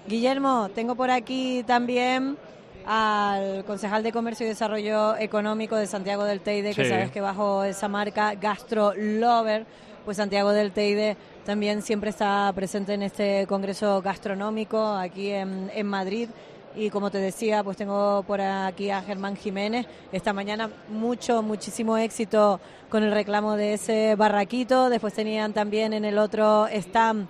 Guillermo, tengo por aquí también al concejal de Comercio y Desarrollo Económico de Santiago del Teide, que sabes que bajo esa marca Gastro Lover, pues Santiago del Teide también siempre está presente en este congreso gastronómico aquí en Madrid. Y como te decía, pues tengo por aquí a Germán Jiménez. Esta mañana muchísimo éxito con el reclamo de ese barraquito. Después tenían también en el otro stand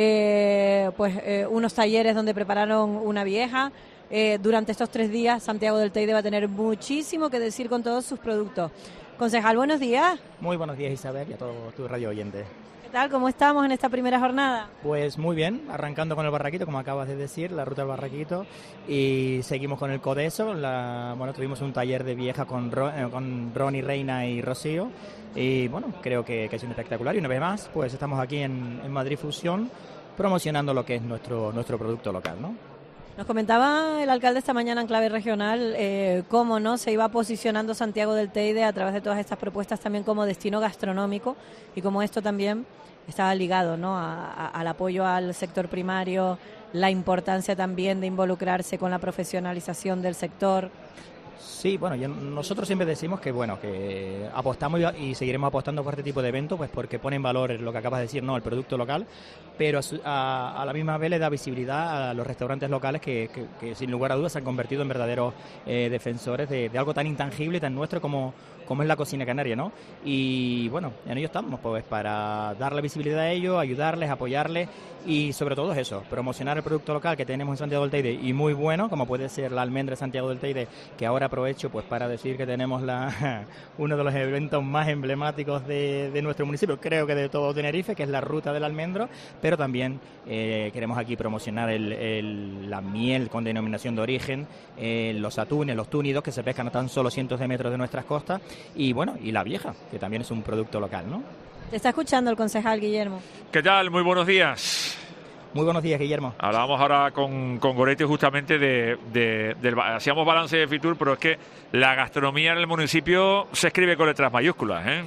unos talleres donde prepararon una vieja. Durante estos 3 días Santiago del Teide va a tener muchísimo que decir con todos sus productos. Concejal, buenos días. Muy buenos días, Isabel, y a todos tus radio oyentes. ¿Qué tal? ¿Cómo estamos en esta primera jornada? Pues muy bien, arrancando con el barraquito, como acabas de decir, la ruta del barraquito, y seguimos con el Codeso. Tuvimos un taller de vieja con Ronnie, Reina y Rocío, y bueno, creo que es un espectacular. Y una vez más, pues estamos aquí en Madrid Fusión, promocionando lo que es nuestro producto local, ¿no? Nos comentaba el alcalde esta mañana en clave regional cómo no se iba posicionando Santiago del Teide a través de todas estas propuestas también como destino gastronómico, y como esto también estaba ligado, ¿no?, al apoyo al sector primario, la importancia también de involucrarse con la profesionalización del sector. Sí, bueno, nosotros siempre decimos que apostamos y seguiremos apostando por este tipo de eventos, pues porque pone en valor lo que acabas de decir, ¿no?, el producto local, pero a la misma vez le da visibilidad a los restaurantes locales que sin lugar a dudas se han convertido en verdaderos defensores de algo tan intangible y tan nuestro como es la cocina canaria, ¿no? Y bueno, en ello estamos, pues para darle visibilidad a ellos, ayudarles, apoyarles y sobre todo es eso, promocionar el producto local que tenemos en Santiago del Teide y muy bueno, como puede ser la almendra de Santiago del Teide, que ahora aprovecho pues para decir que tenemos uno de los eventos más emblemáticos de nuestro municipio, creo que de todo Tenerife, que es la Ruta del Almendro, pero también queremos aquí promocionar la miel con denominación de origen, los atunes, los túnidos que se pescan a tan solo cientos de metros de nuestras costas y bueno, y la vieja, que también es un producto local, ¿no? Te está escuchando el concejal Guillermo. ¿Qué tal? Muy buenos días. Muy buenos días, Guillermo. Hablábamos ahora con Goretti justamente hacíamos balance de Fitur, pero es que la gastronomía en el municipio se escribe con letras mayúsculas, ¿eh?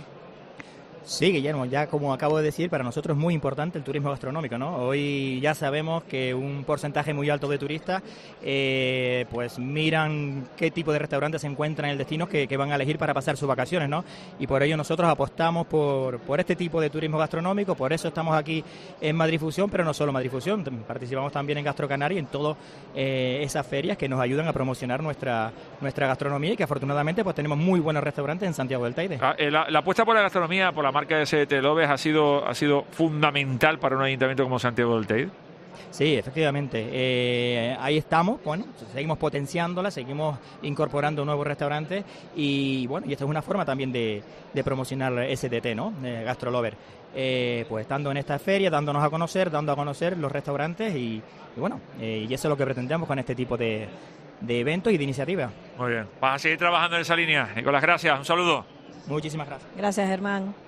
Sí, Guillermo, ya como acabo de decir, para nosotros es muy importante el turismo gastronómico, ¿no? Hoy ya sabemos que un porcentaje muy alto de turistas pues miran qué tipo de restaurantes se encuentran en el destino que van a elegir para pasar sus vacaciones, ¿no? Y por ello nosotros apostamos por este tipo de turismo gastronómico, por eso estamos aquí en Madrid Fusión, pero no solo Madrid Fusión, participamos también en Gastro Canaria y en todas esas ferias que nos ayudan a promocionar nuestra gastronomía y que afortunadamente pues tenemos muy buenos restaurantes en Santiago del Teide. La apuesta por la gastronomía, por la marca de SDT Loves ha sido fundamental para un ayuntamiento como Santiago del Teide. Sí, efectivamente. Ahí estamos, bueno, seguimos potenciándola, seguimos incorporando nuevos restaurantes y bueno, y esta es una forma también de promocionar SDT, ¿no? Gastro Lover. Pues estando en esta feria, dando a conocer los restaurantes y bueno, y eso es lo que pretendemos con este tipo de eventos y de iniciativas. Muy bien, vas a seguir trabajando en esa línea. Nicolás, gracias, un saludo. Muchísimas gracias. Gracias, Germán.